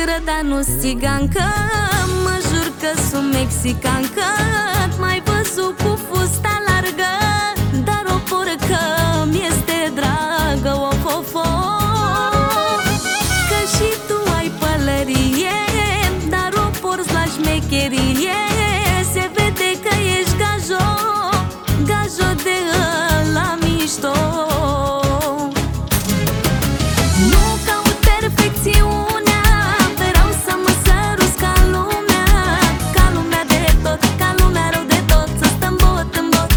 neagră, dar nu-s țigancă. Mă jur că sunt mexicancă. M-ai văzut cu fusta largă, dar o porcă mi-este dragă, of. Că și tu ai pălărie, dar o porți la șmecherie. Se vede că ești gajo, gajo de ăla mișto. Nu caut perfecțiunea, vreau să mă săruți ca lumea. Ca lumea de tot, ca lumea rău de tot, să stăm bot în bot.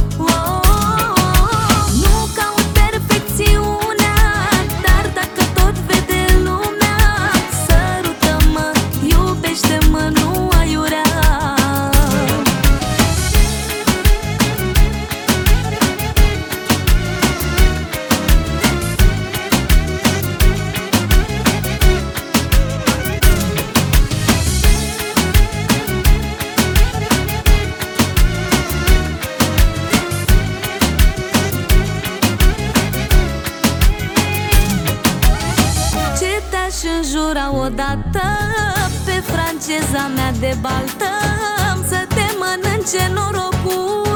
Nu caut perfecțiunea, dar dacă tot vede lumea, sărută-mă, iubește-mă, nu aiurea. Te-aș înjura odată pe franceza mea de baltă, să te mănânce norocul.